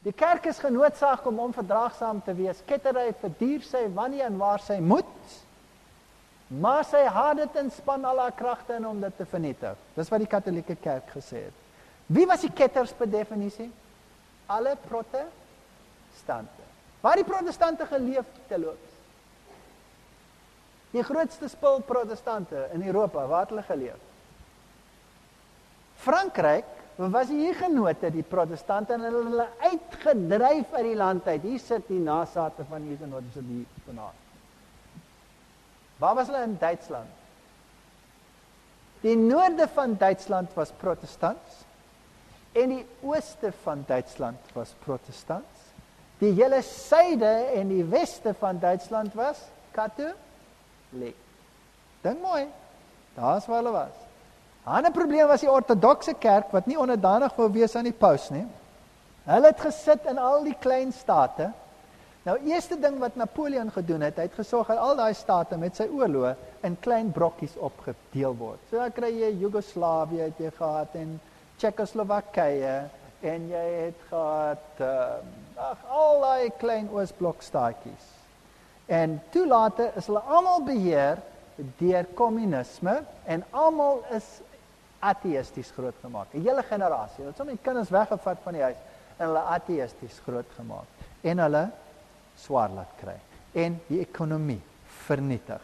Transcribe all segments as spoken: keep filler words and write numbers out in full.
Die kerk is genoodsaak om onverdraagsaam te wees. Kettery verduur sy wanneer en waar sy moet, maar sy haat dit en span al haar kragte in om dit te vernietig. Dis wat die katholieke kerk gesê het. Wie was die ketters per definisie? Alle protestante. Waar die protestante geleef te loops? Die grootste spul protestante in Europa, waar het hulle geleef? Frankryk was die hugenote, die protestante, en hulle hulle uitgedryf uit die land uit. Hier sit die nasate van die hugenote, sit die vanaand. Waar was hulle in Duitsland? Die noorde van Duitsland was protestants, en die ooste van Duitsland was protestants. Die hele suide en die weste van Duitsland was katholiek. Dink mooi, daar is waar hulle was. 'n ander probleem was die ortodokse kerk, wat nie onderdanig wou wees aan die paus nie. Hulle het gesit in al die klein state. Nou, eerste ding wat Napoleon gedoen het, hy het gesorg dat al die state met sy oorloë in klein brokkies opgedeel word. So dan kry jy Joegoslawië het jy gehad, en Tsjechoslowakije, en jy het gehad, uh, ach, al die klein oosblokstaatjies. En toe later is hulle almal beheer deur kommunisme, en almal is ateïsties groot gemaak. 'n Hele generasie, hulle het sommer die kinders weggevat van die huis, en hulle ateïsties groot gemaak. En hulle swaar laat kry. En die ekonomie vernietig.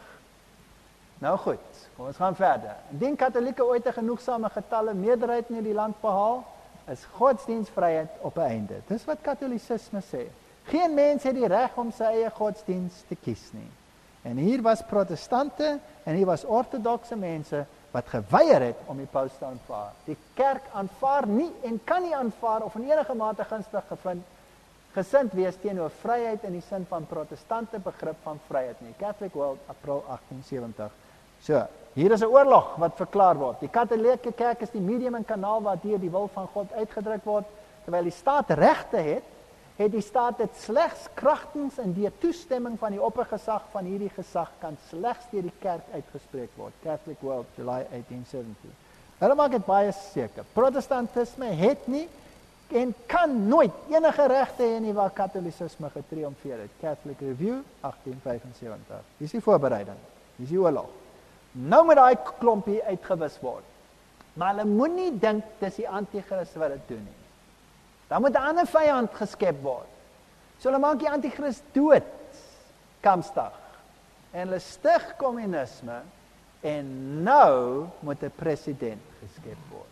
Nou goed, kom ons gaan verder. Indien katholieke ooit 'n genoegsame getalle meerderheid in die land behaal, is godsdienstvryheid op 'n einde. Dis wat katholicisme sê. Geen mens het die reg om sy eie godsdienst te kies nie. En hier was protestante en hier was ortodokse mense wat geweier het om die paus te aanvaar. Die kerk aanvaar nie en kan nie aanvaar of in enige mate gunstig gevind gesind wees teenoor vryheid in die sin van protestante begrip van vryheid nie. Catholic World, April agt sewentig. So, hier is 'n oorlog wat verklaar word. Die katholieke kerk is die medium en kanaal waardeur die wil van God uitgedruk word, terwyl die staat regte het, het die staat dit slegs kragtens en deur toestemming van die oppergesag van hierdie gesag kan slegs deur die kerk uitgespreek word. Catholic World, July eighteen seventy. Hulle maak dit baie seker. Protestantisme het nie en kan nooit enige regte hê nie waar katholicisme getriomfeer het. Catholic Review, agtien vyfensewentig. Hier is die voorbereiding. Hier is die oorlog. Nou moet daai klompie uitgewis word. Maar hulle moenie dink dis die anti-kris wat dit doen nie. Dan moet 'n ander vyand geskep word. So hulle maak die anti-kris dood, Kampsdag. En hulle stig kommunisme, en nou moet 'n president geskep word.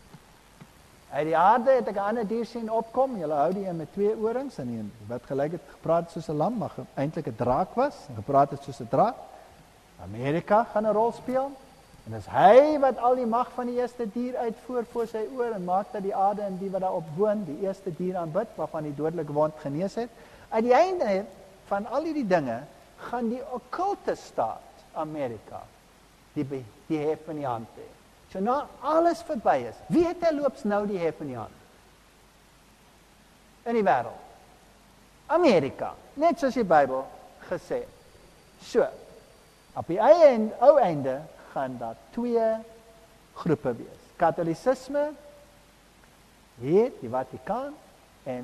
Uit die aarde het ek 'n ander dier sien opkom, julle hou die een met twee orings, en die wat gelyk het gepraat soos 'n lam, maar eintlik 'n draak was, en gepraat het soos 'n draak. Amerika gaan 'n rol speel, en dis hy wat al die mag van die eerste dier uitvoer voor sy oor, en maak dat die aarde en die wat daarop woon, die eerste dier aanbid, waarvan die dodelike wond genees het. Uit die einde van al die dinge, gaan die okkulte staat, Amerika, die, die hef in die hand hê. So nou alles verby is, wie het hy loops nou die hef in die hand? In die wêreld. Amerika, net soos die Bybel gesê. So, op die eie ou einde gaan daar twee groepe wees. Katholicisme, hier die Vatikaan, en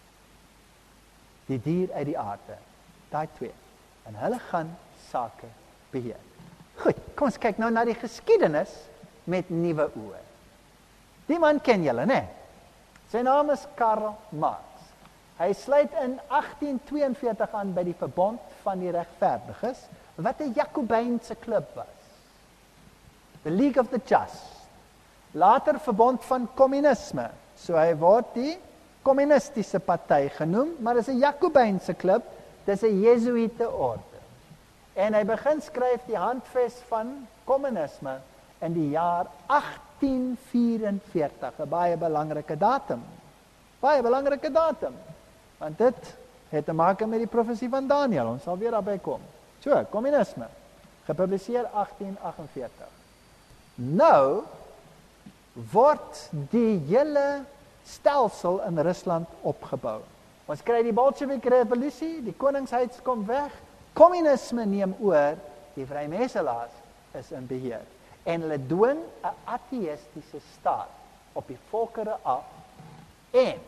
die dier uit die aarde. Daai twee. En hulle gaan sake beheer. Goed, kom ons kyk nou na die geskiedenis met nuwe oë. Die man ken julle, né? Sy naam is Karl Marx. Hy sluit in agtien tweeënveertig aan by die Verbond van die Regverdiges, wat 'n Jakobynse klub was. The League of the Just. Later verbond van kommunisme. So hy word die kommunistiese party genoem, maar is 'n Jakobynse klub, dis 'n Jesuïte orde. En hy begin skryf die handves van kommunisme in die jaar agtien vyf-en-veertig, 'n baie belangrike datum. Baie belangrike datum. Want dit het te maak met die profesie van Daniël, ons sal weer daarby kom. So, kommunisme, gepubliseer agtien agt-en-veertig. Nou word die hele stelsel in Rusland opgebou. Ons kry die Bolshevik revolusie, die koningshuis kom weg, kommunisme neem oor, die vrymetelaars is in beheer. En hulle dwing 'n ateïstiese staat op die volkere af, en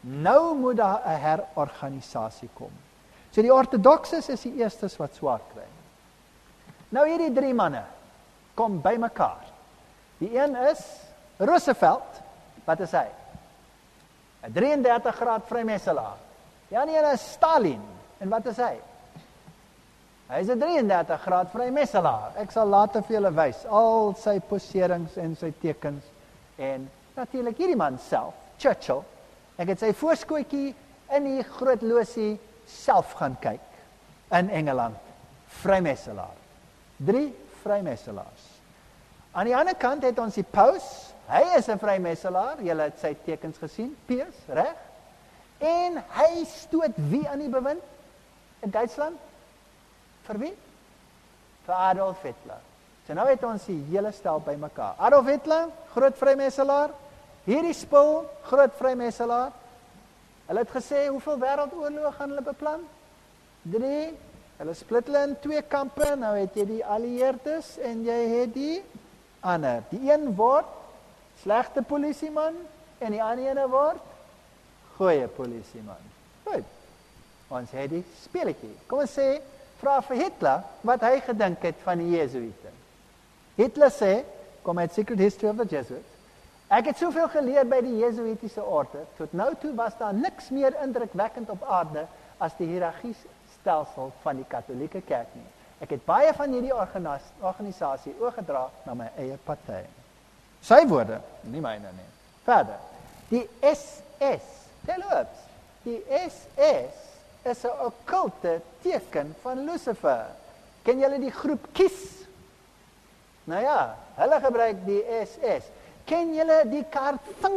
Nou moet daar 'n herorganisasie kom. So die ortodokses is die eerstes wat swaar kry. Nou hierdie drie manne kom bymekaar. Die een is Roosevelt, wat is hy? 'n drie en dertig graad vrymesselaar. Die ander een is Stalin, en wat is hy? Hy is 'n drie en dertig graad vrymesselaar. Ek sal later vir julle wys, al sy poserings en sy tekens, en natuurlik hierdie man self, Churchill. Ek het sy voorskootjie in die groot losie self gaan kyk, in Engeland, vrymesselaar. Drie vrymesselaars. Aan die ander kant het ons die paus, hy is 'n vrymesselaar, julle het sy tekens gesien, Piers, reg? En hy stoot wie aan die bewind in Duitsland? Vir wie? Vir Adolf Hitler. So nou het ons die hele stel bymekaar. Adolf Hitler, groot vrymesselaar, hierdie spul, groot vrymesselaar. Hulle het gesê, hoeveel wêreldoorloë gaan hulle beplan? Drie. Hulle split hulle in twee kampe, nou het jy die allieerdes en jy het die ander. Die een word slegte polisieman en die ander ene word goeie polisieman. Goed. Ons het die speletjie. Kom ons sê, vra vir Hitler wat hy gedink het van die Jesuite. Hitler sê, kom uit Secret History of the Jesuits, ek het soveel geleer by die Jesuitiese orde, tot nou toe was daar niks meer indrukwekkend op aarde as die hiërarchiestelsel van die katholieke kerk nie. Ek het baie van hierdie organisasie oorgedra na my eie party. Sy woorde, nie myne nie. Verder, die S S, terloops, die S S is 'n okkulte teken van Lucifer. Ken julle die groep Kies? Nou ja, hulle gebruik die S S. Ken julle die kaart?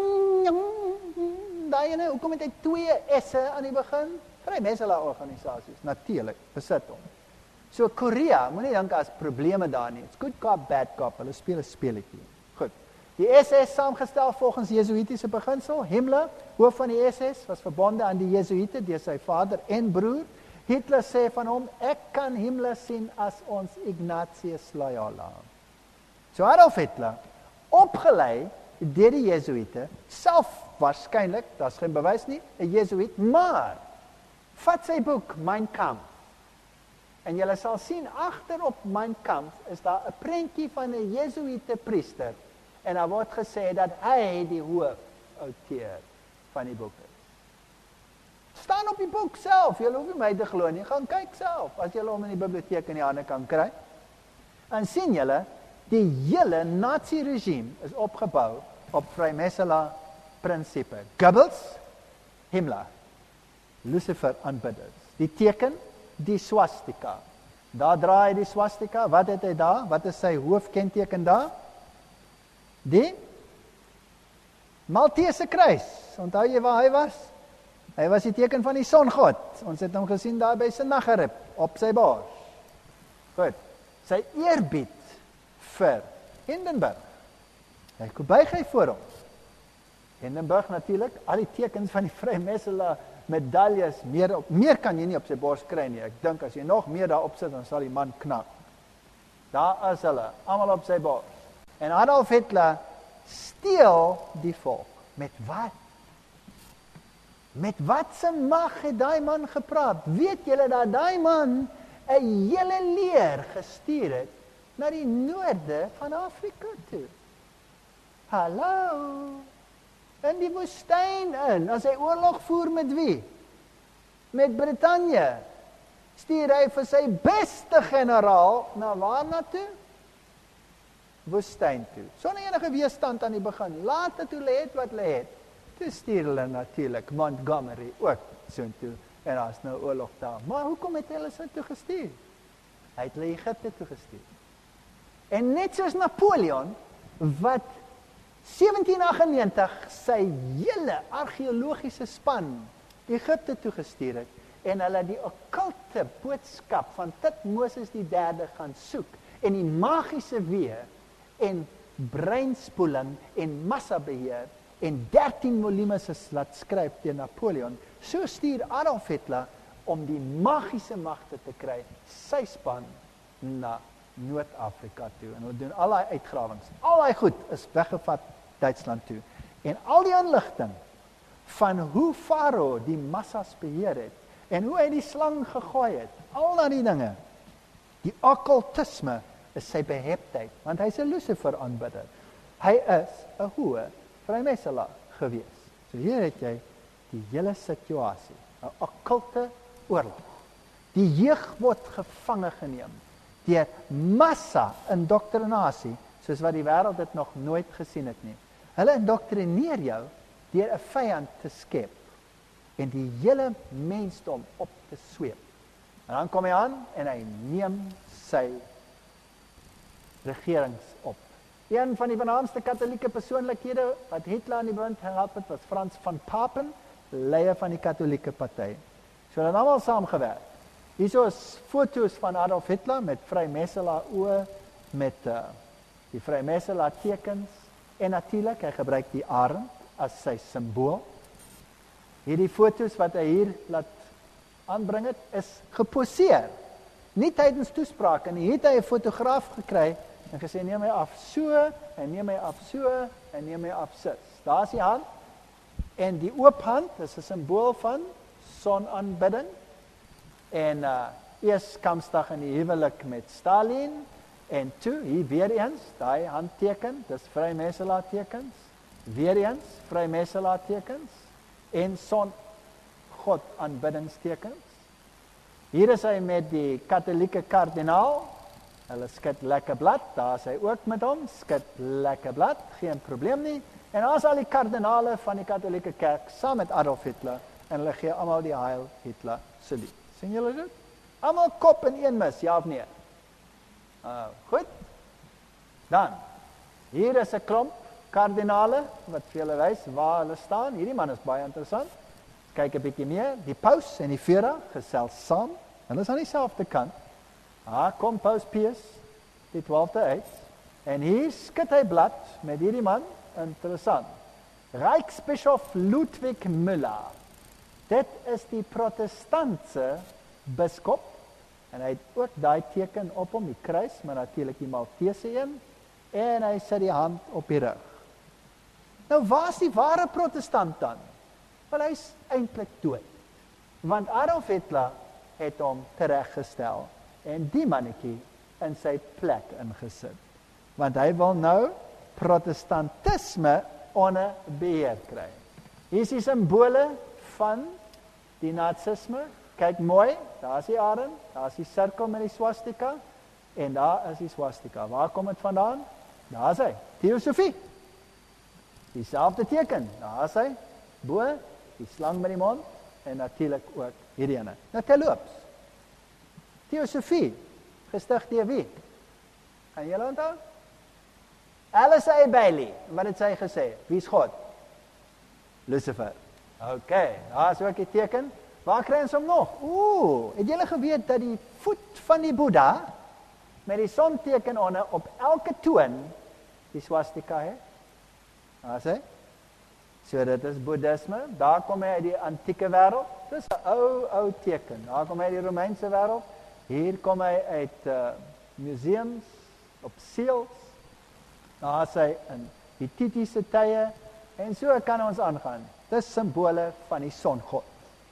Daai ene, hoekom het hy twee S'e aan die begin? Vrymesselaar organisasies, natuurlik, besit hom. So Korea, moenie dink as probleme daar nie. It's good cop, bad cop, hulle speel 'n speletjie. Goed. Die S S saamgestel volgens Jesuitiese beginsel. Himmler, hoof van die S S, was verbonde aan die Jesuite deur sy vader en broer. Hitler sê van hom, ek kan Himmler sien as ons Ignatius Loyola. So Adolf Hitler, opgelei deur die Jesuite, self waarskynlik, daar's geen bewys nie, 'n Jesuit, maar vat sy boek Mein Kampf. En julle sal sien agterop Mein Kampf is daar 'n prentjie van 'n Jesuite priester. En daar word gesê dat hy die hoofouteur van die boek is. Staan op die boek self, julle hoef nie my te glo nie, gaan kyk self, as julle hom in die biblioteek in die hande kan kry. En sien julle, die hele Nazi-regime is opgebou op vrymesselaar prinsipe. Goebbels, Himmler, Lucifer aanbidders. Die teken, die swastika. Daar draai hy die swastika, wat het hy daar? Wat is sy hoofkenteken daar? Die Maltese kruis. Onthou jy waar hy was? Hy was die teken van die songod. Ons het hom gesien daar by Sennacherib, op sy bors. Goed. Sy eerbied vir Hindenburg. Hy kom buig hy voor hom. Hindenburg natuurlik, al die tekens van die vrymesselaar medaljes, meer, op, meer kan jy nie op sy bors kry nie. Ek dink as jy nog meer daarop sit, dan sal die man knak. Daar is hulle, almal op sy bors. En Adolf Hitler steel die volk. Met wat? Met wat se mag het daai man gepraat? Weet julle dat daai man 'n hele leer gestuur het na die noorde van Afrika toe? Hallo! In die woestyn in, as hy oorlog voer met wie? Met Brittanje. Stuur hy vir sy beste generaal na waar na toe? Woestyn toe. Sonder enige weerstand aan die begin. Later toe lê het wat lê het. Toe stuur hulle natuurlik Montgomery ook so toe. En daar's nou oorlog daar. Maar hoekom het hulle so toe gestuur? Hy het hulle Egipte toe gestuur. En net soos Napoleon, wat sewentien agt negentig sy hele argeologiese span Egipte toe gestuur het, en hulle die okkulte boodskap van Tutmosis die derde gaan soek, en die magiese weer, en breinspoeling, en massabeheer, en dertien volumes is laat skryf deur Napoleon, so stuur Adolf Hitler om die magiese magte te kry, sy span na Noord-Afrika toe. En hulle doen al die uitgrawings. Al die goed is weggevat Duitsland toe. En al die inligting van hoe Farao die massas beheer het, en hoe hy die slang gegooi het, al na die dinge. Die okkultisme is sy beheptheid, want hy is 'n Lucifer aanbidder. Hy is 'n hoë vrymeestelaar gewees. So hier het jy die hele situasie, 'n okkulte oorlog. Die jeug word gevange geneem deur massa indoktrinasie, soos wat die wêreld dit nog nooit gesien het nie. Hulle indoktrineer jou deur 'n vyand te skep en die hele mensdom op te sweep. En dan kom hy aan en hy neem sy regerings op. Een van die benaamste katholieke persoonlikhede wat Hitler aan die wind gehelp het, was Frans van Papen, leier van die katholieke party. So hulle het almal saamgewerk. Hier is foto's van Adolf Hitler met vrymesselaar oë, met uh, die vrymesselaar tekens, en natuurlik, hy gebruik die arend as sy simbool. Hierdie foto's wat hy hier laat aanbring het, is geposeer. Nie tydens toesprake nie, hier het hy 'n fotograaf gekry en gesê, neem my af so, en neem my af so, en neem my af sis. Daar is die hand, en die oop hand is 'n simbool van sonaanbidding, en uh, eers Kamsdag in die huwelik met Stalin, en toe, hier weer eens, daai handteken, dis vrymesselaar tekens, weer eens, vrymesselaar tekens, en son God aanbiddingstekens. Hier is hy met die katholieke kardinaal, hulle skud lekker blad, daar is hy ook met hom, skud lekker blad, geen probleem nie, en daar is al die kardinale van die katholieke kerk, saam met Adolf Hitler, en hulle gee allemaal die Heil Hitler saluut. Sien julle dit? Allemaal kop in een mis, ja of nee? Uh, goed, dan, hier is 'n klomp kardinale, wat vir julle wys waar hulle staan. Hierdie man is baie interessant. Kyk 'n bietjie meer, die paus en die Vera gesels saam, hulle is aan dieselfde kant. Ah, kom Paus Pius, die twaalfde uit, en hier skud hy blad met hierdie man, interessant. Rijksbischof Ludwig Müller, dit is die protestantse biskop, en hy het ook daai teken op hom, die kruis, maar natuurlik die Maltese een, en hy sit die hand op die rug. Nou, waar is die ware protestant dan? Wel, hy is eintlik dood. Want Adolf Hitler het hom tereggestel, en die mannetjie in sy plek ingesit. Want hy wil nou protestantisme onder beheer kry. Hier is die simbole van die nazisme. Kyk mooi, daar is die arend, daar is die sirkel met die swastika, en daar is die swastika. Waar kom het vandaan? Daar is hy, Theosofie. Dieselfde teken, daar is hy, bo, die slang met die mond, en natuurlijk ook hierdie ene. Nou terloops, Theosofie, gestig deur wie? Kan julle onthou? Alice A. Bailey, wat het sy gesê? Wie is God? Lucifer. Ok, daar is ook die teken. Waar kry ons hom nog? Oeh, het julle geweet dat die voet van die Boeddha met die sonteken onder op elke toon die swastika het? Daar is hy. So dit is Boeddhisme. Daar kom hy uit die antieke wêreld. Dis 'n ou ou teken. Daar kom hy uit die Romeinse wêreld. Hier kom hy uit uh, museums op seels. Daar is hy in die Hittitiese tye en so kan ons aangaan. Dis simbole van die songod.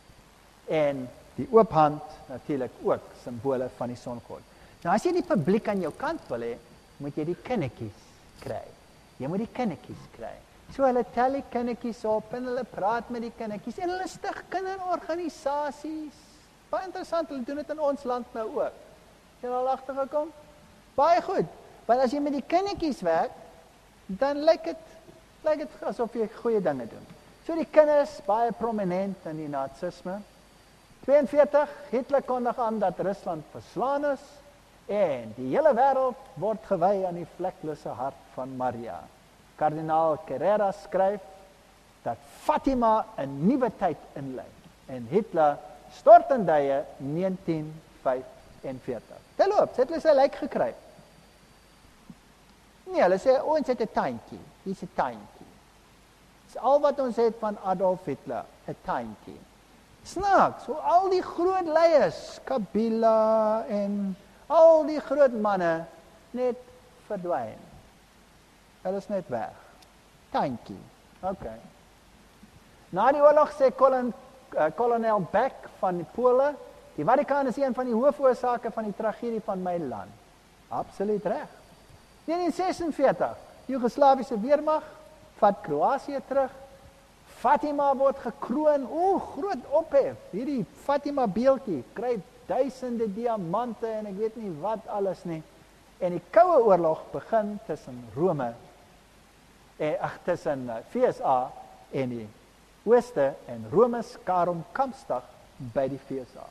En die oop hand natuurlik ook simbole van die songod. Nou as jy die publiek aan jou kant wil hê, moet jy die kindertjies kry. Jy moet die kindertjies kry. So hulle tel die kindertjies op en hulle praat met die kindertjies en hulle stig kinderorganisasies. Baie interessant, hulle doen dit in ons land nou ook. Jy al agtergekom? Baie goed. Want as jy met die kindertjies werk, dan lyk dit lyk dit asof jy goeie dinge doen. So die kinders baie prominent in die nazisme. tweeënveertig, Hitler kondig aan dat Rusland verslaan is en die hele wêreld word gewy aan die vleklose hart van Maria. Kardinaal Carrera skryf dat Fatima 'n nuwe tyd inlei en Hitler stort in duie negentien vyfenveertig. Terloops, het hulle sy lijk gekry. Nee, hulle sê ons het 'n tuintjie. Hier's 'n tuintjie. Dis al wat ons het van Adolf Hitler, 'n tuintjie. Snaaks, hoe al die groot leiers, Kabila en al die groot manne net verdwyn. Hulle is net weg. Tuintjie. Okay. Na die oorlog sê kolon, uh, kolonel Beck van die Pole, die Vatikaan is een van die hoofoorsake van die tragedie van my land. Absoluut reg. negentien sesenveertig, die Joegoslawiese weermag vat Kroasie terug. Fatima word gekroon. O, groot ophef. Hierdie Fatima beeldjie kry duisende diamante en ek weet nie wat alles nie. En die Koue Oorlog begin tussen Rome en ag tussen V S A en die Ooste en Rome skaar om kampsdag by die V S A.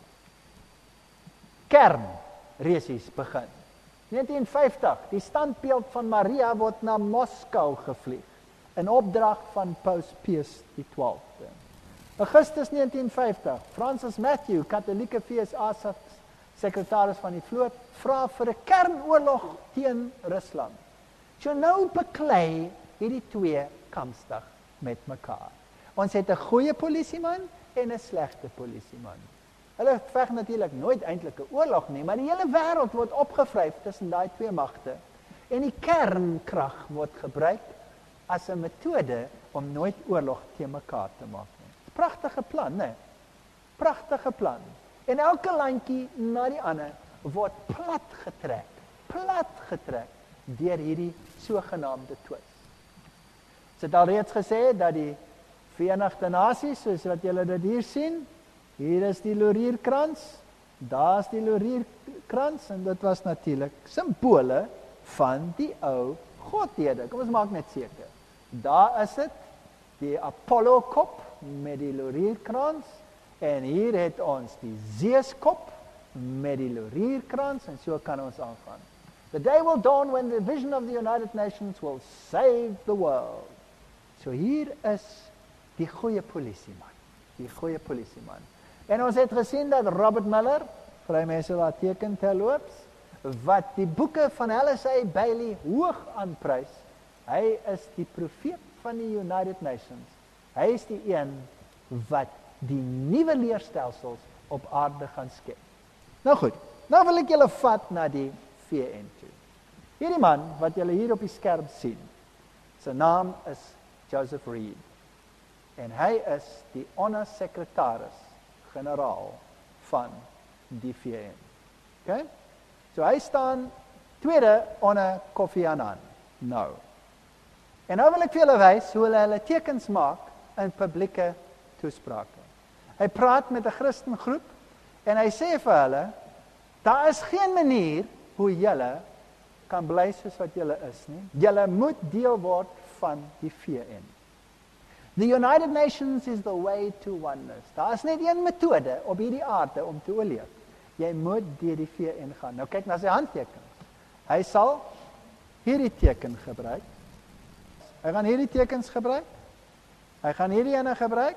Kernresies begin. negentien vyftig, die standbeeld van Maria word na Moskou gevlieg in opdrag van Paus Pius die twaalfde. Augustus negentien vyftig, Francis Matthew, katholieke V S A sekretaris van die vloot, vra vir 'n kernoorlog teen Rusland. So nou beklei hierdie twee kampsdag met mekaar. Ons het 'n goeie polisieman en 'n slegte polisieman. Hulle veg natuurlik nooit eintlik 'n oorlog nie, maar die hele wêreld word opgevryf tussen daai twee magte. En die kernkrag word gebruik as 'n metode om nooit oorlog teen mekaar te maak nie. Pragtige plan, né? Pragtige plan. En elke landjie na die ander word plat getrek, plat getrek deur hierdie sogenaamde twist. Ons het al reeds gesê dat die Verenigde Nasies, soos wat julle dit hier sien, hier is die Laurierkrans, daar is die Laurierkrans, en dit was natuurlik simbole van die ou godhede. Kom ons maak net seker. Daar is dit, die Apollo-kop met die Laurierkrans, en hier het ons die Zeus-kop met die Laurierkrans, en so kan ons aangaan. The day will dawn when the vision of the United Nations will save the world. So hier is die goeie polisieman, die goeie polisieman. En ons het gesien dat Robert Mueller, vry mense wat teken terloops, wat die boeke van Alice A. Bailey hoog aanprys, hy is die profeet van die United Nations. Hy is die een wat die nuwe leerstelsels op aarde gaan skep. Nou goed, nou wil ek julle vat na die V N toe. Hierdie man wat julle hier op die skerm sien, sy naam is Joseph Reed. En hy is die ondersekretaris-generaal van die V N. Okay? So hy staan tweede onder Kofi Annan. Nou. En nou wil ek vir julle wys hoe hulle hulle tekens maak in publieke toesprake. Hy praat met 'n Christengroep en hy sê vir hulle, daar is geen manier hoe julle kan bly soos wat julle is nie. Julle moet deel word van die V N. The United Nations is the way to oneness. Daar is net een metode op hierdie aarde om te oorleef. Jy moet deur die V N gaan. Nou kyk na sy handteken. Hy sal hierdie teken gebruik. Hy gaan hierdie tekens gebruik. Hy gaan hierdie ene gebruik.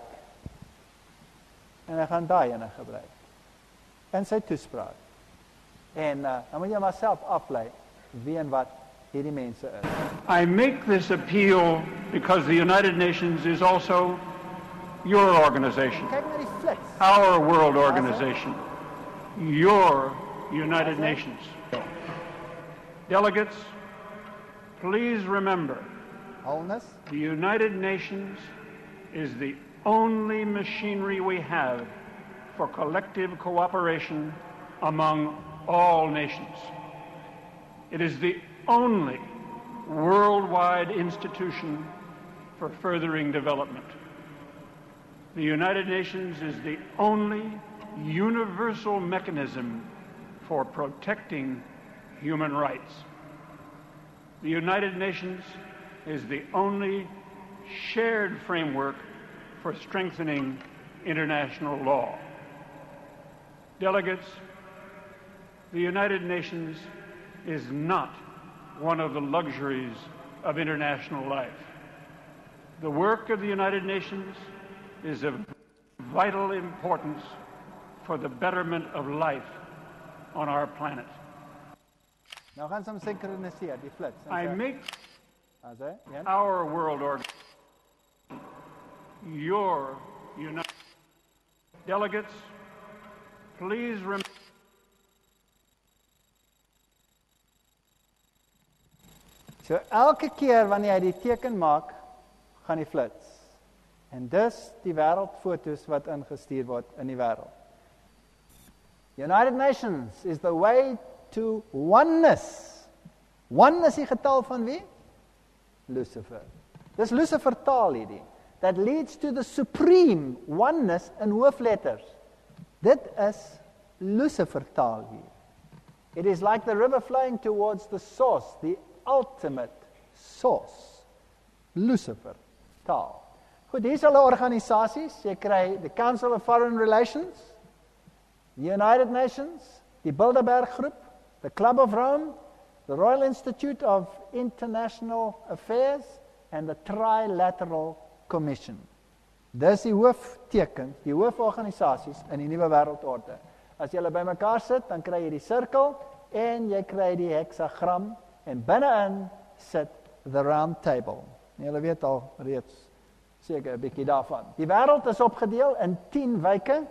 En hy gaan daai ene gebruik. In sy toespraak. En uh, dan moet jy maar self aflei wie en wat hierdie mense is. I make this appeal because the United Nations is also your organization. Kyk na die flits. Our world organization. Your United Nations. Delegates, please remember, Wholeness. the United Nations is the only machinery we have for collective cooperation among all nations. It is the only worldwide institution for furthering development. The United Nations is the only universal mechanism for protecting human rights. The United Nations is the only shared framework for strengthening international law. Delegates, the United Nations is not one of the luxuries of international life. The work of the United Nations is of vital importance for the betterment of life on our planet. Nou gaan ons synkroniseer die flits. I make As hy, ja. our world order your United Delegates, please remember. So elke keer wanneer hy die teken maak, gaan die flits. En dis die wêreldfoto's wat ingestuur word in die wêreld. United Nations is the way to oneness. One is die getal van wie? Lucifer. Dis Lucifer taal hierdie. That leads to the supreme oneness in hoofletters. Dit is Lucifer taal hier. It is like the river flowing towards the source, the ultimate source. Lucifer taal. Goed, hier is hulle organisasies. Jy kry the Council of Foreign Relations, the United Nations, die Bilderberg Groep, the Club of Rome, the Royal Institute of International Affairs, and the Trilateral Commission. Dis die hoofteken, die hooforganisasies in die nuwe wêreldorde. As jy hulle bymekaar sit, dan kry jy die sirkel en jy kry die heksagram en binne-in sit the round table. En julle weet al reeds seker 'n bietjie daarvan. Die wêreld is opgedeel in tien wyke.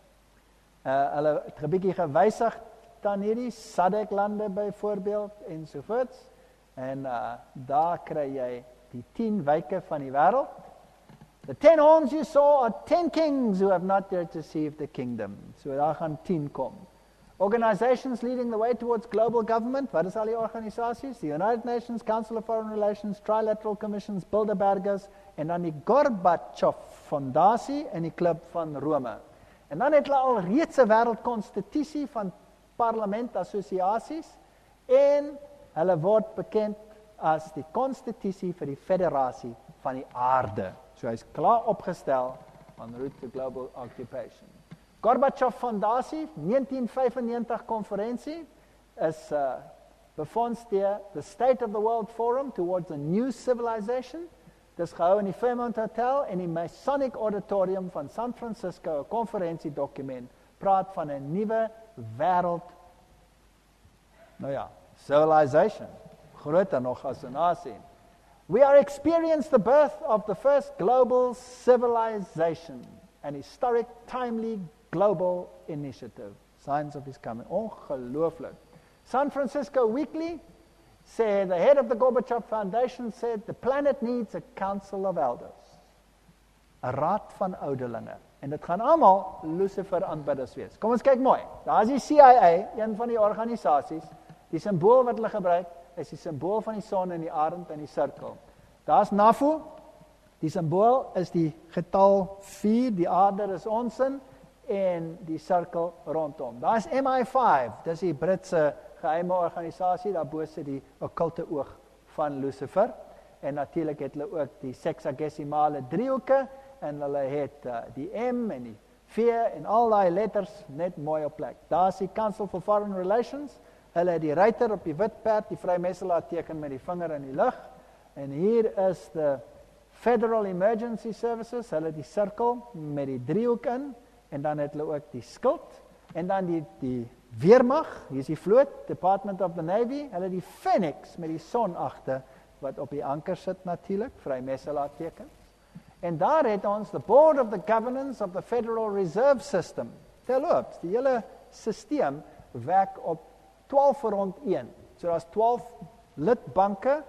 Uh, hulle het 'n bietjie gewysig dan hierdie S A D C lande byvoorbeeld ensovoorts. En uh, daar kry jy die tien wyke van die wêreld. The ten horns you saw are ten kings who have not yet received the kingdom. So daar gaan tien kom. Organizations leading the way towards global government. Wat is al die organisasies? The United Nations, Council of Foreign Relations, Trilateral Commissions, Bilderbergers en dan die Gorbachev Fondasie en die Club van Rome. En dan het hulle al reeds 'n wêreldkonstitusie van parlementassosiasies en hulle word bekend as die konstitusie vir die federasie van die aarde. So hy's klaar opgestel on route to global occupation. Gorbachev Fondasie, negentien vyfennegentig konferensie, is uh, befonds deur the State of the World Forum towards a new civilization. Dis gehou in die Fairmont Hotel en die Masonic Auditorium van San Francisco, 'n konferensiedokument, praat van 'n nuwe wêreld, nou ja, civilization, groter nog as 'n nasie. We are experiencing the birth of the first global civilization, an historic, timely, global initiative. Signs of his coming. Ongelooflik. San Francisco Weekly said, the head of the Gorbachev Foundation said, the planet needs a council of elders. 'n raad van ouderlinge. En dit gaan almal Lucifer aanbidders wees. Kom ons kyk mooi. Daar is die C I A, een van die organisasies. Die simbool wat hulle gebruik is die simbool van die son en die arend en die sirkel. Daar's NAFO. Die simbool is die getal vier, die aarde is ons in en die sirkel rondom. Daar's M I vyf, dis die Britse geheime organisasie, daarbo sit die okkulte oog van Lucifer. En natuurlik het hulle ook die sexagesimale driehoeke en hulle het uh, die M en die vier en al daai letters net mooi op plek. Daar's die Council for Foreign Relations. Hulle het die ruiter op die wit perd, die vrymesselaar teken met die vinger in die lug. En hier is die Federal Emergency Services, hulle die sirkel met die driehoek in, en dan het hulle ook die skild, en dan die, die weermag, hier is die vloot, Department of the Navy, hulle die Phoenix met die son agter, wat op die anker sit natuurlik, vrymesselaar tekens. En daar het ons the Board of the Governance of the Federal Reserve System. Terloops, die hele systeem werk op twaalf rond een. So daar's twaalf lidbanke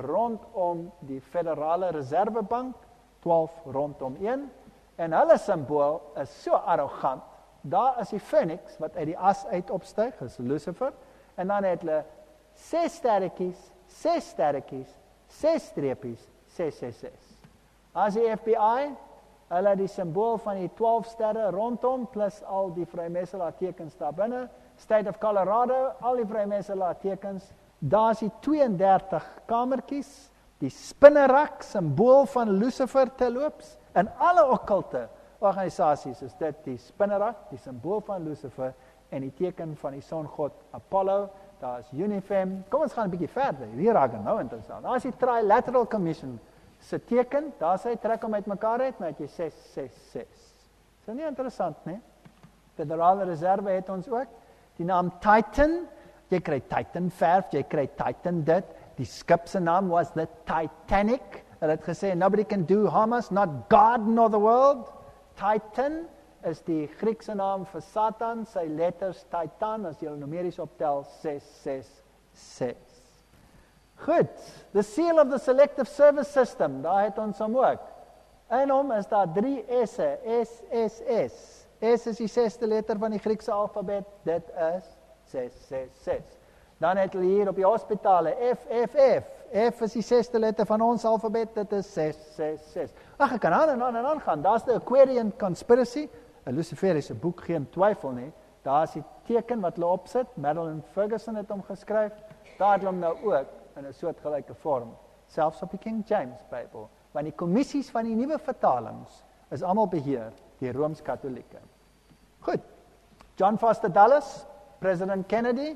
rondom die Federale Reservebank, twaalf rondom een. En hulle simbool is so arrogant. Daar is die Phoenix wat uit die as uit opstyg, is Lucifer. En dan het hulle ses sterretjies, ses sterretjies, ses streepies, ses ses ses. As die F B I, hulle die simbool van die twaalf sterre rondom, plus al die vrymesselaar tekens daar binne. State of Colorado, al die vrymesselaar tekens. Daar is die tweeëndertig kamertjies, die spinnerak, simbool van Lucifer terloops. In alle okkulte organisasies is dit die spinnerak, die simbool van Lucifer, en die teken van die songod Apollo. Daar is Unifem. Kom ons gaan 'n bietjie verder. Hier raak dit nou interessant. Daar is die Trilateral Commission se teken. Daar sê trek hom uitmekaar uit met jy ses ses ses. Is dit nie interessant nie? Federale Reserve het ons ook. Die naam Titan, jy kry Titan verf, jy kry Titan dit. Die skip se naam was the Titanic. Hulle het gesê nobody can do harm us, not God nor the world. Titan is die Griekse naam vir Satan, sy letters Titan, as jy hulle numeries optel, ses ses ses. Goed, the seal of the Selective Service System, daar het ons hom ook. In hom is daar drie S'e, S, S, S. S is die sesde letter van die Griekse alfabet, dit is ses, ses, ses. Dan het hulle hier op die hospitale, F, F, F. F is die sesde letter van ons alfabet, dit is ses, ses, ses. Ag, ek kan aan en aan en aan gaan. Daar's die Aquarian Conspiracy, 'n Luciferiese boek, geen twyfel nie. Daar is die teken wat hulle opsit, Madeline Ferguson het hom geskryf, daar het hulle hom nou ook in 'n soortgelyke vorm, selfs op die King James Bybel, want die kommissies van die nuwe vertalings is almal beheer deur Rooms-Katolieke. Goed, John Foster Dulles, President Kennedy,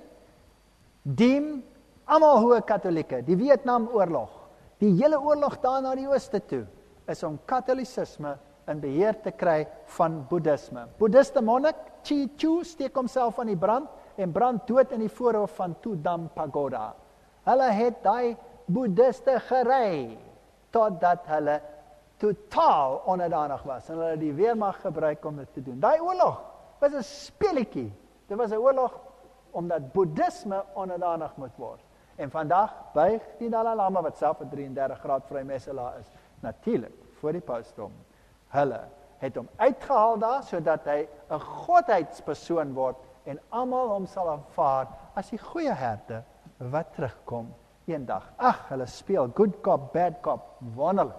diem almal hoë Katolieke, die Vietnamoorlog, die hele oorlog daar na die ooste toe, is om Katolicisme in beheer te kry van Boeddhisme. Boeddhiste monnik, Chi Chu, steek homself aan die brand en brand dood in die voorhoof van Tudam Pagoda. Hulle het daai Boeddhiste gery, totdat hulle totaal onderdanig was, en hulle die weermag gebruik om dit te doen. Daai oorlog was 'n speletjie. Dit was 'n oorlog omdat Boeddhisme onderdanig moet word. En vandag buig die Dalai Lama, wat self 'n drieëndertig graad vrymeslaer is, natuurlik voor die pausdom. Hulle het hom uitgehaal daar, sodat hy 'n godheidspersoon word, en almal hom sal aanvaar as die goeie herde wat terugkom eendag. Ag, hulle speel good cop, bad cop, wonderlik.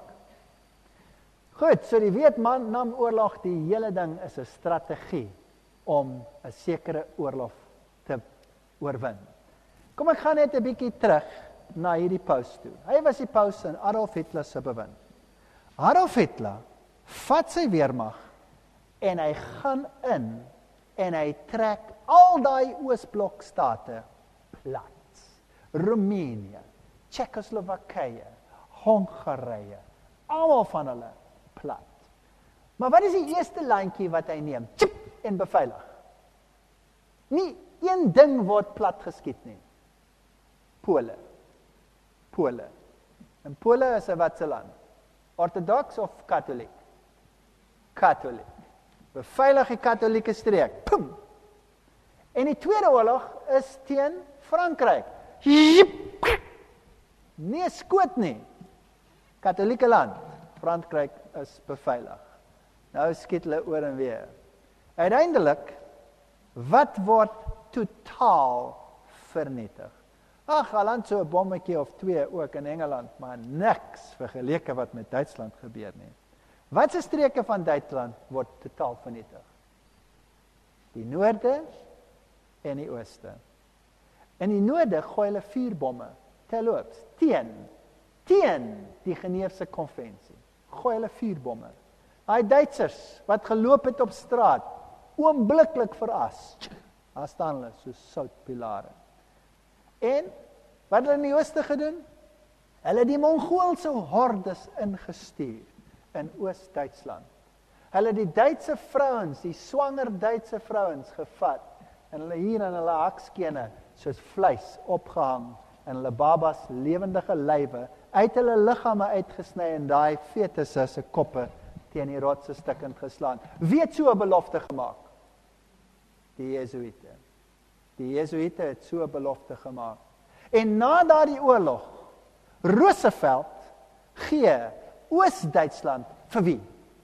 Goed, so die Vietnamoorlog, die hele ding is 'n strategie om 'n sekere oorlog te oorwin. Kom ek gaan net 'n bietjie terug na hierdie paus toe. Hy was die paus in Adolf Hitler se bewind. Adolf Hitler vat sy weermag en hy gaan in en hy trek al daai Oosblok-state plat. Roemenië, Tsjechoslowakye, Hongarye, almal van hulle plat. Maar wat is die eerste landjie wat hy neem? Tjip, en beveilig. Nie een ding word plat geskiet nie. Pole. Pole. En Pole is 'n watse land? Orthodox of katholiek? Katholiek. Beveilig die katholieke streek. Pum. En die Tweede Oorlog is teen Frankryk. Jip. Nie skoot nie. Katholieke land. Frankryk is beveilig. Nou skiet hulle oor en weer. Uiteindelik, wat word totaal vernietig? Ag, Holland so 'n bommetjie of twee ook in Engeland, maar niks vergeleke wat met Duitsland gebeur nie. Watse streke van Duitsland word totaal vernietig? Die noorde en die ooste. In die noorde gooi hulle vuurbomme, terloops, teen, teen die Geneefse konvensie. Gooi hulle vuurbomme. Daai Duitsers wat geloop het op straat, oombliklik veras. Daar staan hulle so soutpilare. En wat hulle in die ooste gedoen? Hulle het die Mongoolse hordes ingestuur in Oos-Duitsland. Hulle het die Duitse vrouens, die swanger Duitse vrouens gevat en hulle hier in hulle hakskene soos vleis opgehang en hulle babas lewendige lywe uit hulle liggame uitgesny en daai fetusse se koppe teen die rotse stukkend geslaan. Wie het so 'n belofte gemaak? Die Jesuite. Die Jesuite het so 'n belofte gemaak. En na daardie oorlog, Roosevelt gee Oos-Duitsland vir wie?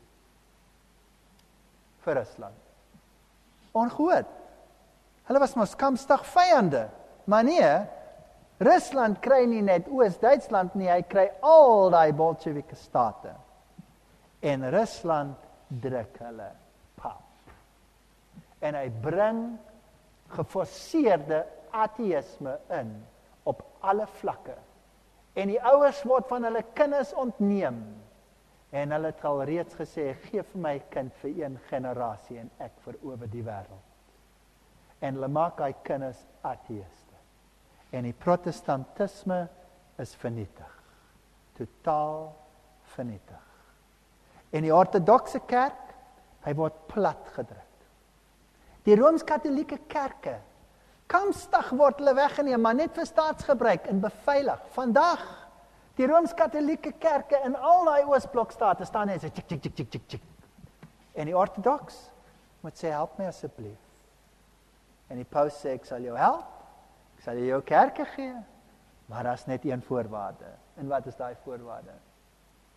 Vir Rusland. Ongehoord. Hulle was mos kamstig vyande. Maar nee, Rusland kry nie net Oos-Duitsland nie, hy kry al daai Bolsjewieke state. En Rusland druk hulle pap. En hy bring geforseerde ateïsme in op alle vlakke. En die ouers word van hulle kinders ontneem. En hulle het al reeds gesê, gee vir my kind vir een generasie en ek verower die wêreld. En hulle maak hy kinders ateïste. En die protestantisme is vernietig. Totaal vernietig. En die ortodokse kerk, hy word plat gedruk. Die Rooms-Katolieke kerke, kamstig word hulle weggeneem, maar net vir staatsgebruik en beveilig. Vandag, die Rooms-Katolieke kerke in al die Oosblok-state staan net so tjik, tjik, tjik, tjik, tjik, tjik. En die ortodoks moet sê, help my asseblief. En die paus sê, ek sal jou help, ek sal jou kerke gee, maar daar is net een voorwaarde. En wat is daai voorwaarde?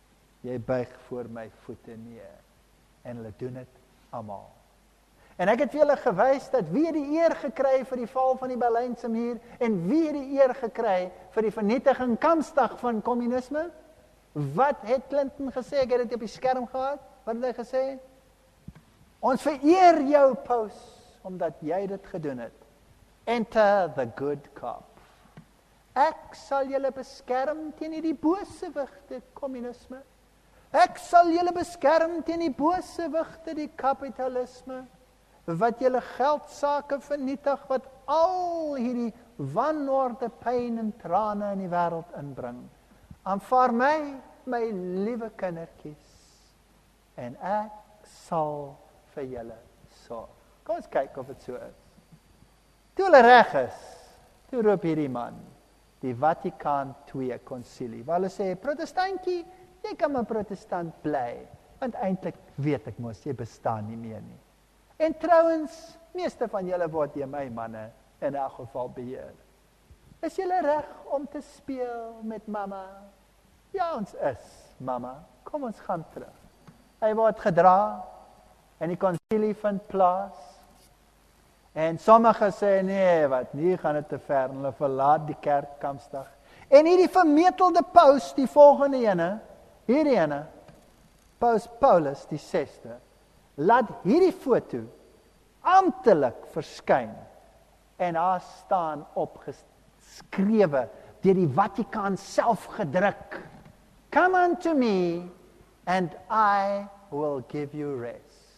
jy buig voor my voete neer. En hulle doen dit almal. En ek het vir julle gewys dat wie het die eer gekry vir die val van die Berlynse muur en wie het die eer gekry vir die vernietiging kampsdag van kommunisme? Wat het Clinton gesê? Ek het dit op die skerm gehad. Wat het hy gesê? Ons vereer jou, paus, omdat jy dit gedoen het. Enter the good cop. Ek sal julle beskerm teen die bosewigte kommunisme. Ek sal julle beskerm teen die bosewigte die kapitalisme, wat julle geldsake vernietig, wat al hierdie wanorde, pyn en trane in die wêreld inbring. Aanvaar my, my liewe kindertjies, en ek sal vir julle sorg. Kom ons kyk of dit so is. Toe hulle reg is, toe roep hierdie man, die Vatikaan twee konsilie, waar hulle sê, protestantjie, jy kan maar protestant bly, want eintlik weet ek mos, jy bestaan nie meer nie. En trouwens, meeste van julle word deur my manne in elk geval beheer. Is julle reg om te speel met mamma? Ja, ons is, mamma. Kom ons gaan terug. Hy word gedra, en die konsilie vind plaas, en sommige sê, nee, wat, nie gaan dit te ver, en hulle verlaat die kerk kampsdag. En hierdie vermetelde paus, die volgende ene, hierdie ene, paus Paulus die sesde, laat hierdie foto amptelik verskyn, en daar staan opgeskrewe, deur die Vatikaan self gedruk, come unto me, and I will give you rest.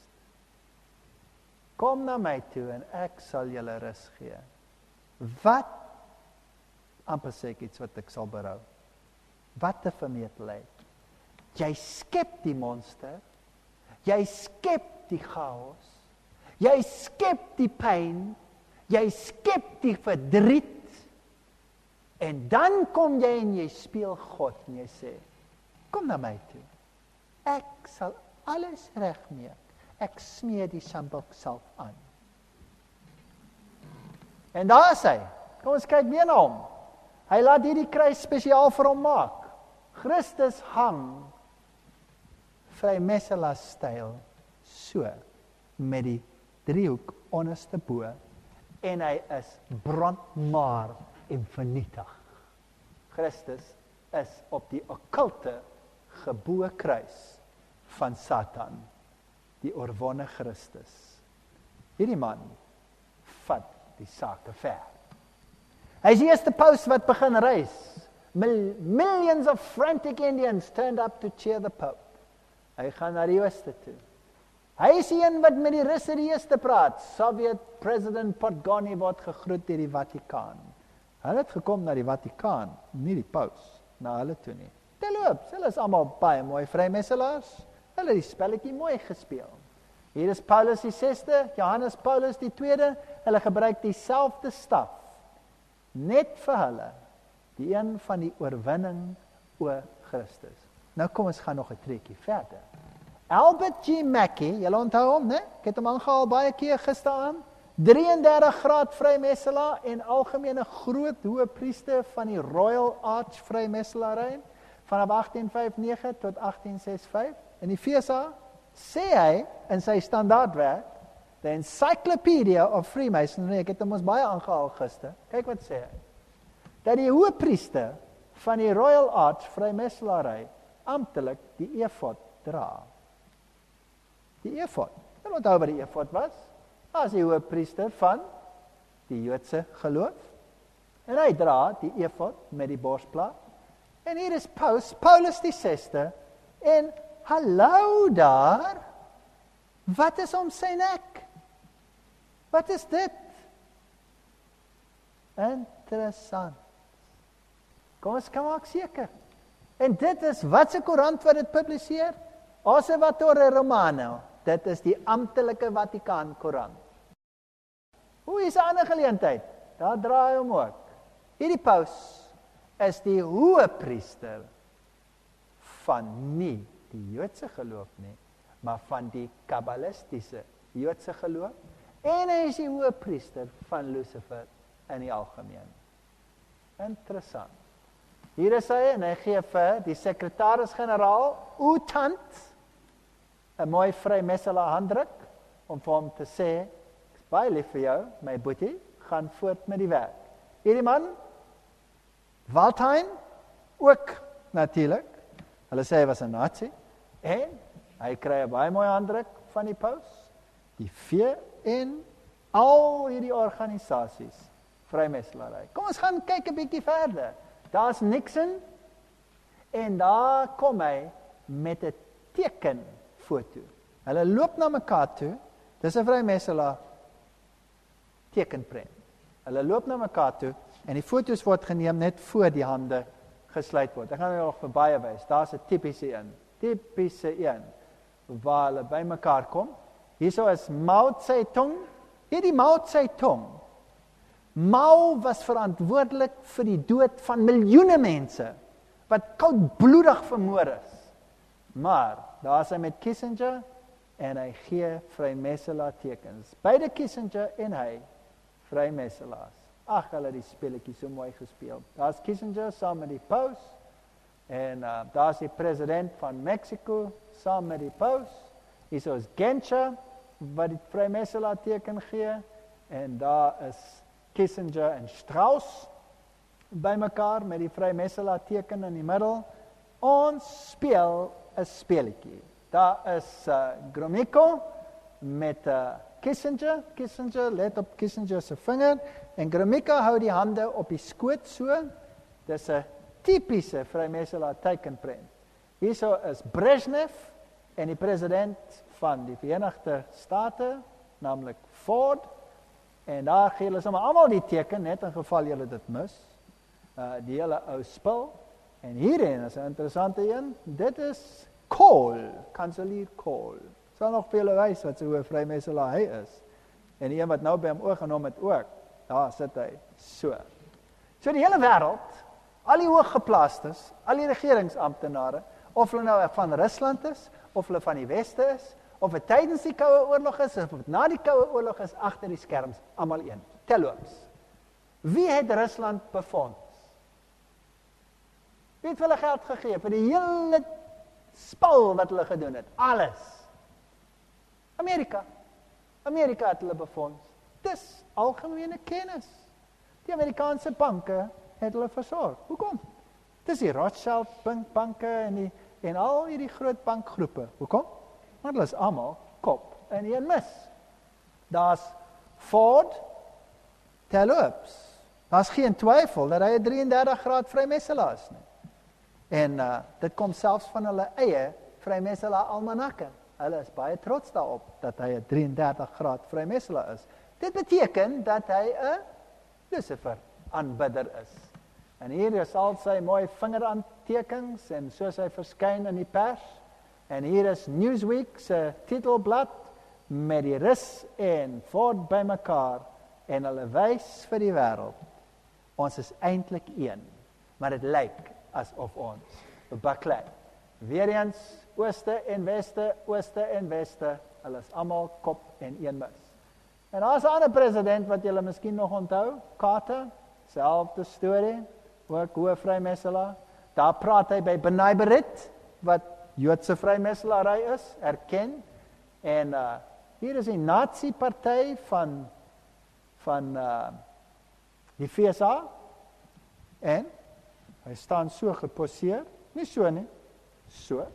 Kom na my toe, en ek sal julle rus gee. Wat, amper sê ek iets wat ek sal berou, wat 'n vermetelheid. Jy skep die monster, jy skep die chaos, jy skep die pyn, jy skep die verdriet, en dan kom jy en jy speel God, en jy sê, kom na my toe, ek sal alles regmaak, ek smeer die sambok salf aan. En daar is hy, kom ons kyk weer na hom, hy laat hierdie kruis spesiaal vir hom maak, Christus hang, Vrymetelaar styl, so, met die driehoek onderste bo, en hy is brandmaar en vernietig. Christus is op die okkulte geboue kruis van Satan, die oorwonne Christus. Hierdie man vat die sake ver. Hy is die eerste paus wat begin reis. Mil- millions of frantic Indians turned up to cheer the Pope. Hy gaan na die ooste toe. Hy is die een wat met die Russe die eerste praat. Soviet President Podgorny word gegroet deur die Vatikaan. Hulle het gekom na die Vatikaan, nie die paus, na hulle toe nie. Terloops, hulle is allemaal baie mooi vrymesselaars. Hulle het die spelletjie mooi gespeel. Hier is Paulus die sesde, Johannes Paulus die tweede, hulle gebruik dieselfde staf, net vir hulle, die een van die oorwinning oor Christus. Nou kom ons gaan nog 'n triekie verder. Albert G. Mackey, julle onthou hom, né? Ek het hom aangehaal baie keer gisteraan, drieëndertig graad vrymesselaar en algemene groot hoë priester van die Royal Arch Vrymeselary vanaf agtien vyf nege tot agtien ses vyf. In die V S A sê hy in sy standaardwerk, The Encyclopedia of Freemasonry, ek het hom ons baie aangehaal gister, kyk wat sê hy, dat die hoëpriester van die Royal Arch Vrymeselary amptelik die efod dra. Die efod, jy onthou wat die efod was? As die hoëpriester van die Joodse geloof, en hy dra die efod met die borsplaat, en hier is Paus, Paulus die sesde, en hallo daar, wat is om sy nek? Wat is dit? Interessant. Kom ons kan maak seker. En dit is, wat se koerant wat dit publiseer? Osservatore Romano. Dit is die amptelike Vatikaan koerant. Hoe is 'n ander geleentheid? Daar draai hom ook. Hierdie paus is die hoëpriester van nie die Joodse geloof nie, maar van die kabbalistiese Joodse geloof, en hy is die hoëpriester van Lucifer in die algemeen. Interessant. Hier is hy, en hy gee vir die sekretaris-generaal, uw tant, 'n mooi vrymesselaar handdruk, om vir hom te sê, ek is baie lief vir jou, my boetie, gaan voort met die werk. Hierdie man, Waldheim, ook natuurlik, hulle sê hy was 'n nazi, en hy kry 'n baie mooi handdruk van die paus, die V N, al hierdie organisasies, vrymesselary. Kom ons gaan kyk 'n bietjie verder. Daar's Nixon, en daar kom hy met 'n tekenfoto. Hulle loop na mekaar toe, dis 'n vrymesselaar tekenprent. Hulle loop na mekaar toe, en die foto's word geneem net voor die hande gesluit word. Ek gaan nou nog vir baie wys. Daar's 'n tipiese een, tipiese een, waar hulle by mekaar kom. Hierso is Mao Zedong, hierdie Mao Zedong, Mao was verantwoordelik vir die dood van miljoene mense, wat koudbloedig vermoor is. Maar, daar is hy met Kissinger, en hy gee vrymesselaar tekens. Beide Kissinger en hy, vrymesselaars. Ag, hulle die speletjie so mooi gespeel. Daar is Kissinger saam met die paus, en uh, daar is die president van Mexico saam met die paus. Hier is Genscher, wat die vrymesselaar teken gee, en daar is Kissinger en Strauss by mekaar met die vrymesselaar teken in die middel. Ons speel 'n speletjie. Daar is uh, Gromyko met uh, Kissinger. Kissinger, let op Kissinger se vinger. En Gromyko hou die hande op die skoot so. Dis 'n tipiese vrymesselaar tekenprent. Hierso is Brezhnev en die president van die Verenigde State, naamlik Ford. En daar gee hulle sommer almal die teken, net in geval julle dit mis. Uh, die hele ou spul. En hierin is 'n interessante een. Dit is Kohl, kanselier Kohl. Sal nog vir julle wys wat so 'n vrymesselaar hy is. En die een wat nou by hom oorgenom het ook. Daar sit hy, so. So die hele wêreld, al die hooggeplaastes, al die regeringsamptenare, of hulle nou van Rusland is, of hulle van die Weste is, of het tydens die Koue Oorlog is, of het na die Koue Oorlog is, agter die skerms, almal een. Terloops. Wie het Rusland befonds? Wie het hulle geld gegee vir die hele spul wat hulle gedoen het? Alles. Amerika. Amerika het hulle befonds. Dis algemene kennis. Die Amerikaanse banke het hulle versorg. Hoekom? Dis die Rothschild banke en, die, en al hierdie groot bankgroepe. Hoekom? Want hulle is almal kop in een mis. Daar's Ford, terloops. Daar's geen twyfel dat hy 'n drieëndertig graad vrymesselaar is nie. En uh, dit kom selfs van hulle eie vrymesselaar almanakke. Hulle is baie trots daarop dat hy 'n drieëndertig graad vrymesselaar is. Dit beteken dat hy 'n Lucifer aanbidder is. En hier is al sy mooi vingerhandtekens en soos hy verskyn in die pers. En hier is Newsweek se titelblad met die Rus en Ford by mekaar en hulle wys vir die wêreld. Ons is eintlik een, maar dit lyk asof ons baklei. Weereens ooste en weste, ooste en weste, hulle is almal kop en een mis. En daar's 'n ander president wat julle miskien nog onthou, Carter, selfde storie, ook hoë vrymesselaar. Daar praat hy by B'nai B'rith, wat Joodse vrymesselary is, erken. En uh, hier is die Nazi-party van, van uh, die V S A. En hy staan so geposeer, nie so nie, so.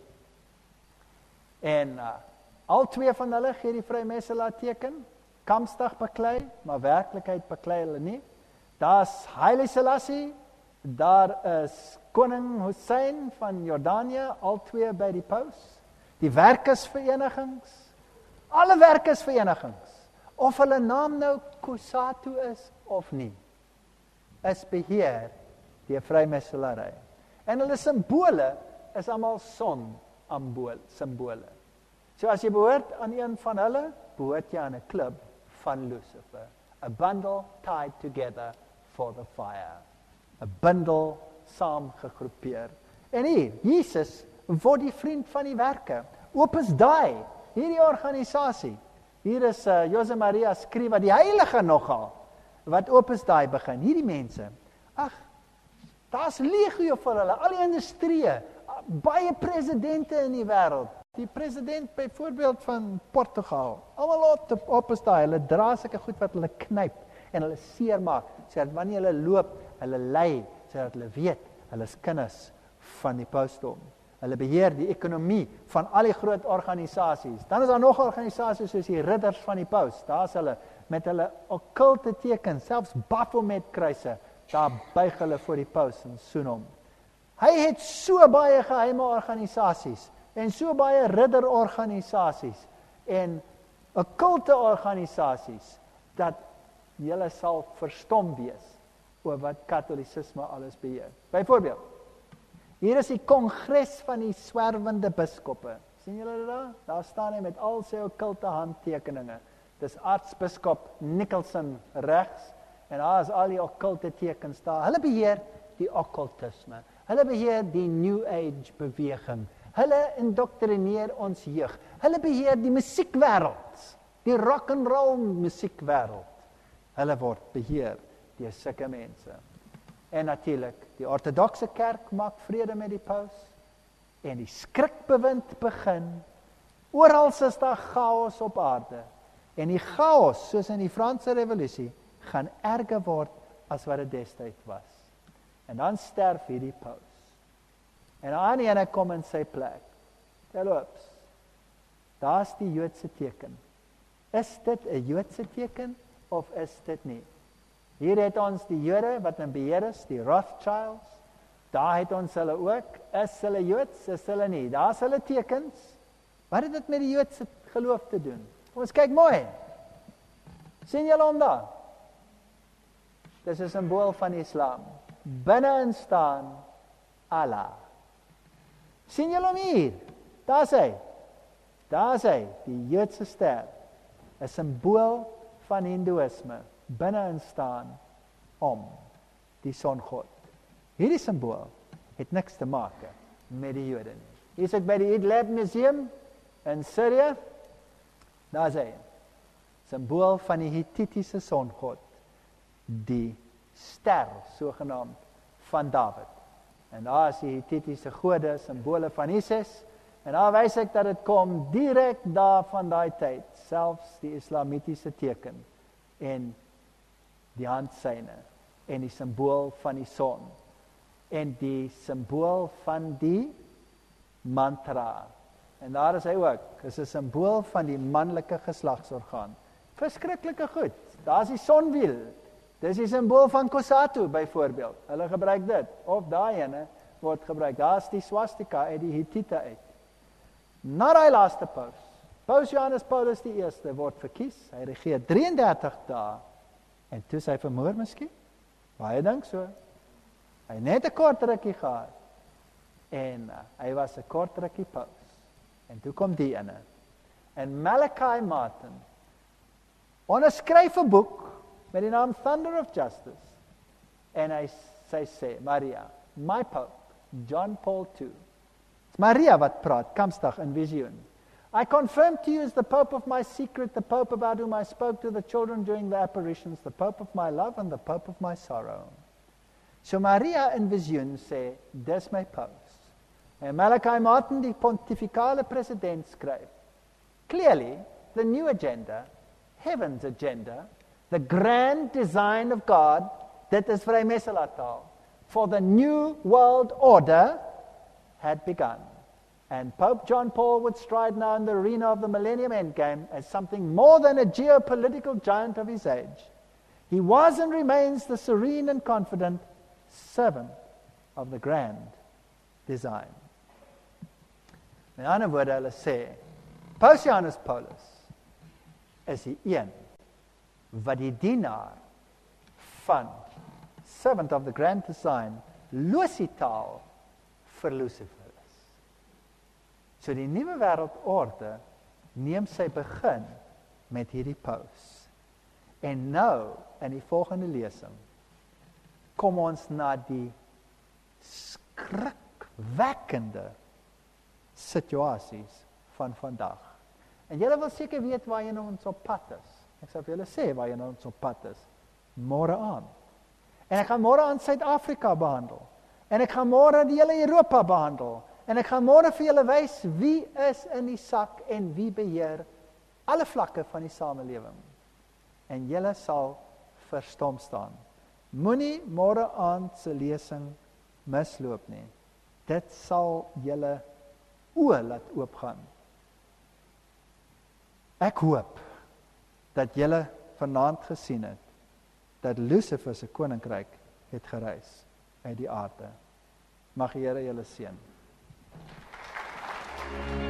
En uh, al twee van hulle gee die vrymesselaar teken, Kamsdag beklei, maar werklikheid beklei hulle nie. Daar's Haile Selassie, daar is koning Hussein van Jordanië, al twee by die paus. Die werkersverenigings, alle werkersverenigings, of hulle naam nou COSATU is of nie, is beheer deur vrymesselary. En hulle simbole is almal son-simbole. So as jy behoort aan een van hulle, behoort jy aan 'n klub van Lucifer. A bundle tied together for the fire. 'n Bundel saam gegroepeer. En hier, Jesus word die vriend van die werke. Opus Dei, hierdie organisasie. Hier is uh, Jose Maria Scriva, die heilige nogal, wat Opus Dei begin. Hierdie mense, ag, Daar's legio vir hulle, al die industrieë, baie presidente in die wêreld. Die president byvoorbeeld van Portugal, almal op, op is daai, hulle dra sulke goed wat hulle knyp en hulle seermaak, sodat wanneer hulle loop, hulle lei, sodat hulle weet, hulle is kinders van die pausdom. Hulle beheer die ekonomie van al die groot organisasies. Dan is daar nog organisasies soos die ridders van die paus. Daar's hulle met hulle okkulte tekens, selfs Baphomet-kruise. Daar buig hulle voor die paus en soen hom. Hy het so baie geheime organisasies en so baie ridderorganisasies en okkulte organisasies dat julle sal verstom wees oor wat Katolicisme alles beheer. Byvoorbeeld, hier is die kongres van die swerwende biskoppe. Sien julle dit daar? Daar staan hy met al sy okkulte handtekeninge. Dis aartsbiskop Nicholson regs en daar is al die okkulte tekens daar. Hulle beheer die okkultisme. Hulle beheer die New Age beweging. Hulle indoktrineer ons jeug. Hulle beheer die musiekwêreld, die rock and roll musiekwêreld. Hulle word beheer deur sulke mense. En natuurlik, die ortodokse kerk maak vrede met die paus en die skrikbewind begin. Oral is daar chaos op aarde. En die chaos, soos in die Franse revolusie, gaan erger word as wat dit destyds was. En dan sterf hierdie paus. En aan die ene kom in sy plek. Terloops, daar's die Joodse teken. Is dit 'n Joodse teken of is dit nie? Hier het ons die Jode wat in beheer is, die Rothschilds. Daar het ons hulle ook. Is hulle Joods, is hulle nie? Daar's hulle tekens. Wat het dit met die Joodse geloof te doen? Ons kyk mooi. Sien julle hom daar? Dis 'n simbool van Islam. Binne-in staan Allah. Sien julle hom hier? Daar is hy. Daar is hy, die Joodse ster. 'n Simbool van Hindoeïsme. Binne-in staan om die songod. Hierdie simbool het niks te maak met die Jode nie. Hier is ek by die Idlib Museum in Syrië. Daar is hy. Simbool van die Hittitiese songod. Die ster, sogenaamd, van Dawid. En daar is die Hittitiese gode, simbole van Isis. En daar wys ek dat dit kom direk daar van daai tyd. Selfs die islamitiese teken. En die handsyne en die simbool van die son en die simbool van die mantra. En daar is hy ook, is 'n simbool van die manlike geslagsorgaan. Verskriklike goed. Daar is die sonwiel. Dis die simbool van Kusatu byvoorbeeld. Hulle gebruik dit of daai ene word gebruik. Daar is die swastika uit die Hittite uit. Na daai laaste paus. Paus Johannes Paulus die eerste word verkies. Hy regeer drieëndertig dae. En toe sy vermoor miskien? Baie dink so. Hy net 'n kort rukkie gehad. En uh, hy was 'n kort rukkie paus. En toe kom die ene. En Malachi Martin onderskryf 'n boek met die naam Thunder of Justice. En hy sy sê, Maria, my Pope, John Paul the Second. It's Maria wat praat, Kamsdag in visioen. I confirm to you as the Pope of my secret, the Pope about whom I spoke to the children during the apparitions, the Pope of my love and the Pope of my sorrow. So Maria in visioen sê, dis my paus. En Malachi Martin, die pontificale president, skryf, clearly, the new agenda, heaven's agenda, the grand design of God, dit is vrymeselataal, for the new world order had begun. And Pope John Paul would stride now in the arena of the Millennium Endgame as something more than a geopolitical giant of his age. He was and remains the serene and confident servant of the grand design. In ander woorde, hulle sê, Paus Johannes Paulus is die een wat die dienaar van servant of the grand design, lositaal vir Lucifer. So die nuwe wêreldorde neem sy begin met hierdie paus. En nou, in die volgende lesing, kom ons na die skrikwekkende situasies van vandag. En julle wil seker weet waar jy ons op pad is. Ek sal vir julle sê waar jy ons op pad is. Môre aan. En ek gaan môre aan Suid-Afrika behandel. En ek gaan môre die hele Europa behandel. En ek gaan môre vir julle wys wie is in die sak en wie beheer alle vlakke van die samelewing. En julle sal verstom staan. Moenie môre aand se lesing misloop nie. Dit sal julle oë laat oopgaan. Ek hoop dat julle vanaand gesien het dat Lucifer se koninkryk het gereis uit die aarde. Mag die Here julle seën.